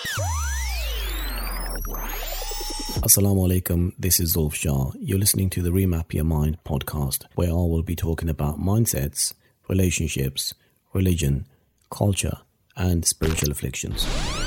Assalamu alaikum, this is Zulf Shah. You're listening to the Remap Your Mind podcast, where I will be talking about mindsets, relationships, religion, culture, and spiritual afflictions.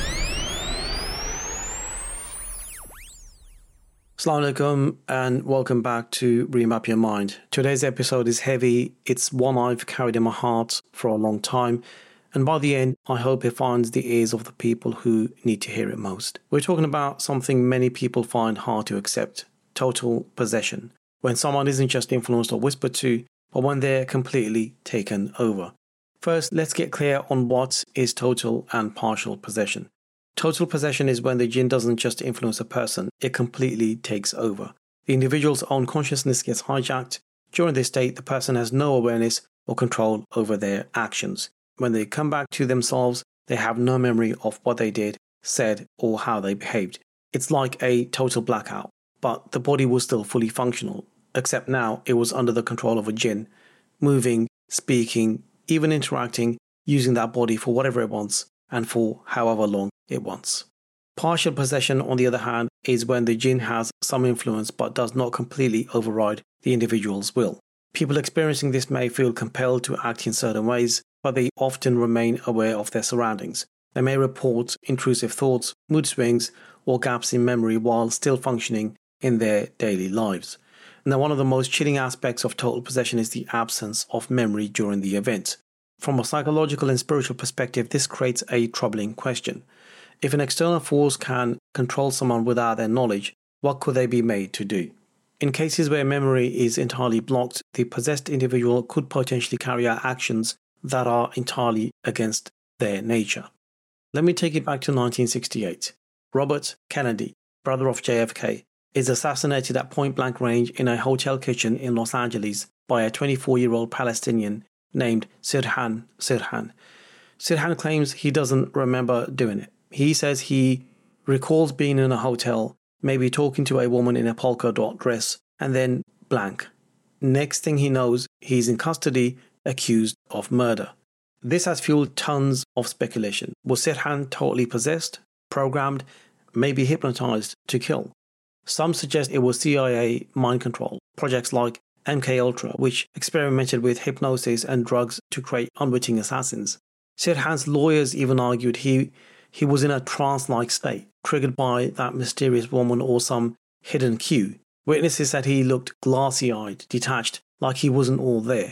Assalamu alaikum and welcome back to Remap Your Mind. Today's episode is heavy. It's one I've carried in my heart for a long time. And by the end, I hope it finds the ears of the people who need to hear it most. We're talking about something many people find hard to accept: total possession. When someone isn't just influenced or whispered to, but when they're completely taken over. First, let's get clear on what is total and partial possession. Total possession is when the jinn doesn't just influence a person, it completely takes over. The individual's own consciousness gets hijacked. During this state, the person has no awareness or control over their actions. When they come back to themselves, they have no memory of what they did, said, or how they behaved. It's like a total blackout, but the body was still fully functional, except now it was under the control of a jinn, moving, speaking, even interacting, using that body for whatever it wants and for however long it wants. Partial possession, on the other hand, is when the jinn has some influence but does not completely override the individual's will. People experiencing this may feel compelled to act in certain ways, but they often remain aware of their surroundings. They may report intrusive thoughts, mood swings, or gaps in memory while still functioning in their daily lives. Now, one of the most chilling aspects of total possession is the absence of memory during the event. From a psychological and spiritual perspective, this creates a troubling question. If an external force can control someone without their knowledge, what could they be made to do? In cases where memory is entirely blocked, the possessed individual could potentially carry out actions that are entirely against their nature. Let me take it back to 1968. Robert Kennedy, brother of JFK, is assassinated at point-blank range in a hotel kitchen in Los Angeles by a 24-year-old Palestinian named Sirhan Sirhan. Sirhan claims he doesn't remember doing it. He says he recalls being in a hotel, maybe talking to a woman in a polka dot dress, and then blank. Next thing he knows, he's in custody, accused of murder. This has fueled tons of speculation. Was Sirhan totally possessed, programmed, maybe hypnotized to kill? Some suggest it was CIA mind control, projects like MKUltra, which experimented with hypnosis and drugs to create unwitting assassins. Sirhan's lawyers even argued he was in a trance-like state, triggered by that mysterious woman or some hidden cue. Witnesses said he looked glassy-eyed, detached, like he wasn't all there.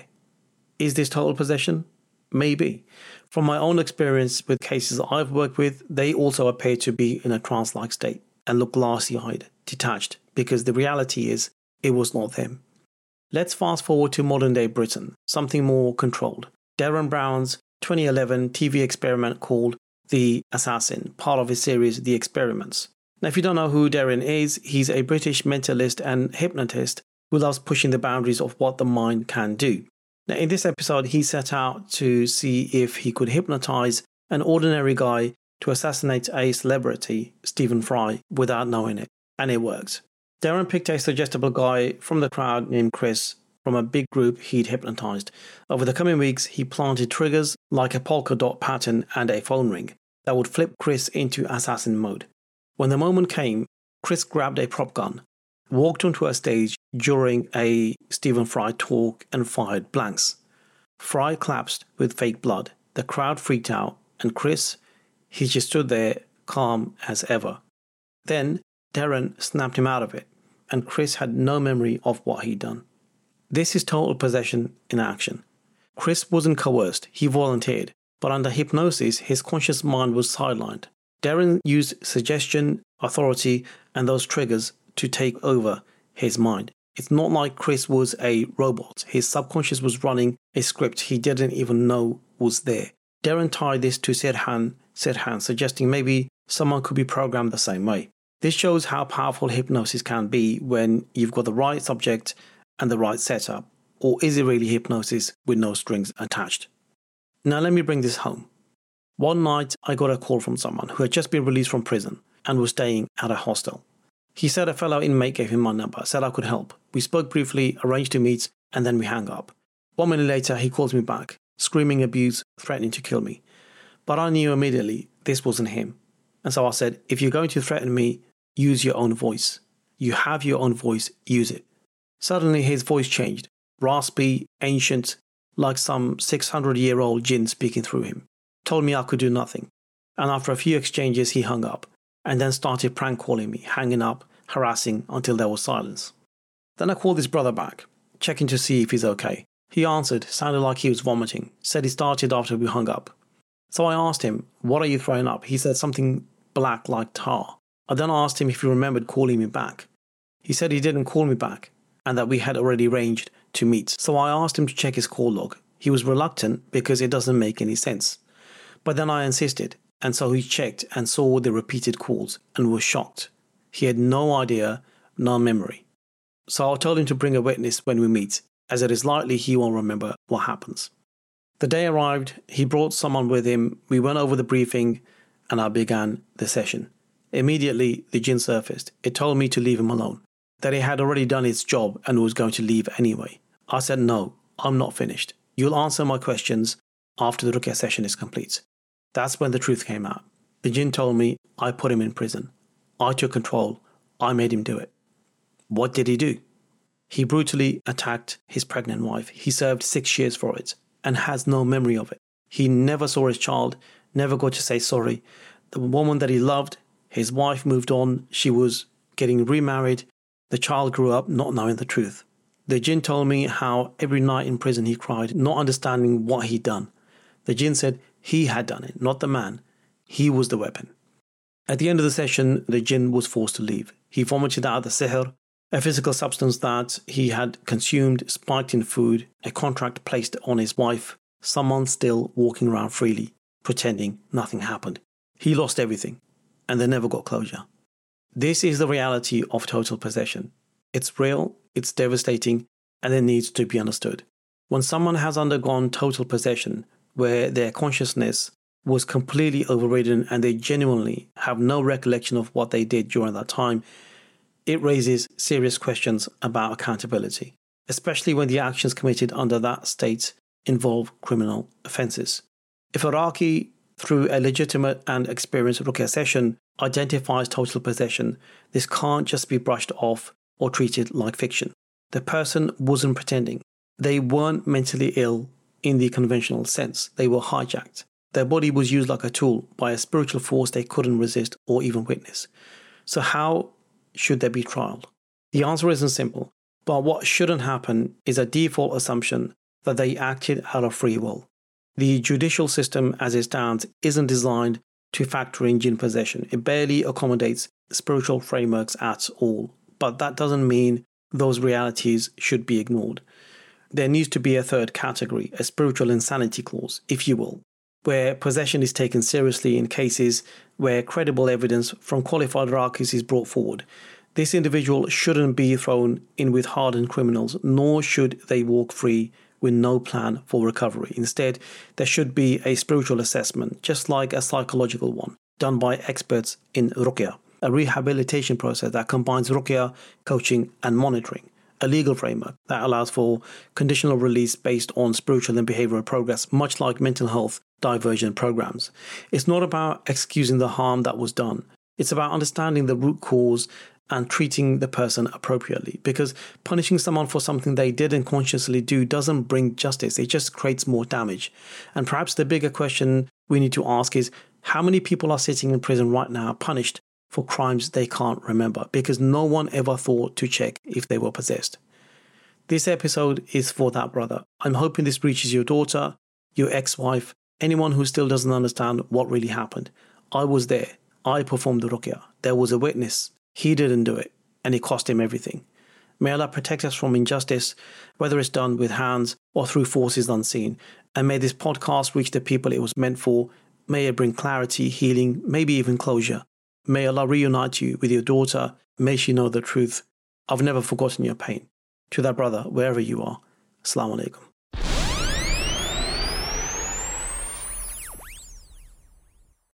Is this total possession? Maybe. From my own experience with cases I've worked with, they also appear to be in a trance-like state and look glassy-eyed, detached, because the reality is, it was not them. Let's fast forward to modern-day Britain, something more controlled. Derren Brown's 2011 TV experiment called The Assassin, part of his series The Experiments. Now, if you don't know who Derren is, he's a British mentalist and hypnotist who loves pushing the boundaries of what the mind can do. Now, in this episode, he set out to see if he could hypnotize an ordinary guy to assassinate a celebrity, Stephen Fry, without knowing it. And it works. Derren picked a suggestible guy from the crowd named Chris from a big group he'd hypnotized. Over the coming weeks, he planted triggers like a polka dot pattern and a phone ring that would flip Chris into assassin mode. When the moment came, Chris grabbed a prop gun, walked onto a stage during a Stephen Fry talk and fired blanks. Fry collapsed with fake blood. The crowd freaked out, and Chris, he just stood there calm as ever. Then Derren snapped him out of it, and Chris had no memory of what he'd done. This is total possession in action. Chris wasn't coerced, he volunteered, but under hypnosis, his conscious mind was sidelined. Derren used suggestion, authority, and those triggers to take over his mind. It's not like Chris was a robot. His subconscious was running a script he didn't even know was there. Derren tied this to Sirhan, suggesting maybe someone could be programmed the same way. This shows how powerful hypnosis can be when you've got the right subject and the right setup. Or is it really hypnosis with no strings attached? Now let me bring this home. One night I got a call from someone who had just been released from prison and was staying at a hostel. He said a fellow inmate gave him my number, said I could help. We spoke briefly, arranged to meet, and then we hung up. 1 minute later, he calls me back, screaming abuse, threatening to kill me. But I knew immediately this wasn't him. And so I said, if you're going to threaten me, use your own voice. You have your own voice, use it. Suddenly his voice changed, raspy, ancient, like some 600-year-old jinn speaking through him. Told me I could do nothing. And after a few exchanges, he hung up and then started prank calling me, hanging up, harassing until there was silence. Then I called his brother back, checking to see if he's okay. He answered, sounded like he was vomiting, said he started after we hung up. So I asked him, what are you throwing up? He said something black like tar. I then asked him if he remembered calling me back. He said he didn't call me back and that we had already arranged to meet. So I asked him to check his call log. He was reluctant because it doesn't make any sense. But then I insisted, and so he checked and saw the repeated calls and was shocked. He had no idea, no memory. So I told him to bring a witness when we meet, as it is likely he won't remember what happens. The day arrived, he brought someone with him, we went over the briefing, and I began the session. Immediately, the jinn surfaced. It told me to leave him alone, that it had already done its job and was going to leave anyway. I said, no, I'm not finished. You'll answer my questions after the Ruqya session is complete. That's when the truth came out. The jinn told me I put him in prison. I took control. I made him do it. What did he do? He brutally attacked his pregnant wife. He served 6 years for it and has no memory of it. He never saw his child, never got to say sorry. The woman that he loved, his wife moved on. She was getting remarried. The child grew up not knowing the truth. The jinn told me how every night in prison he cried, not understanding what he'd done. The jinn said he had done it, not the man. He was the weapon. At the end of the session, the jinn was forced to leave. He vomited out the sihr, a physical substance that he had consumed, spiked in food, a contract placed on his wife, someone still walking around freely, pretending nothing happened. He lost everything, and they never got closure. This is the reality of total possession. It's real, it's devastating, and it needs to be understood. When someone has undergone total possession, where their consciousness was completely overridden and they genuinely have no recollection of what they did during that time, it raises serious questions about accountability, especially when the actions committed under that state involve criminal offences. If a Raqi, through a legitimate and experienced Ruqya session, identifies total possession, this can't just be brushed off or treated like fiction. The person wasn't pretending. They weren't mentally ill in the conventional sense. They were hijacked. Their body was used like a tool by a spiritual force they couldn't resist or even witness. So how should they be trialed? The answer isn't simple, but what shouldn't happen is a default assumption that they acted out of free will. The judicial system as it stands isn't designed to factor in jinn possession. It barely accommodates spiritual frameworks at all, but that doesn't mean those realities should be ignored. There needs to be a third category, a spiritual insanity clause, if you will, where possession is taken seriously in cases where credible evidence from qualified Raqis is brought forward. This individual shouldn't be thrown in with hardened criminals, nor should they walk free with no plan for recovery. Instead, there should be a spiritual assessment, just like a psychological one, done by experts in Ruqya, a rehabilitation process that combines Ruqya, coaching and monitoring, a legal framework that allows for conditional release based on spiritual and behavioral progress, much like mental health diversion programs. It's not about excusing the harm that was done. It's about understanding the root cause and treating the person appropriately, because punishing someone for something they didn't consciously do doesn't bring justice. It just creates more damage. And perhaps the bigger question we need to ask is, how many people are sitting in prison right now punished for crimes they can't remember because no one ever thought to check if they were possessed? This episode is for that brother. I'm hoping this reaches your daughter, your ex-wife, anyone who still doesn't understand what really happened. I was there. I performed the Ruqya. There was a witness. He didn't do it, and it cost him everything. May Allah protect us from injustice, whether it's done with hands or through forces unseen. And may this podcast reach the people it was meant for. May it bring clarity, healing, maybe even closure. May Allah reunite you with your daughter. May she know the truth. I've never forgotten your pain. To that brother, wherever you are, Assalamu alaikum.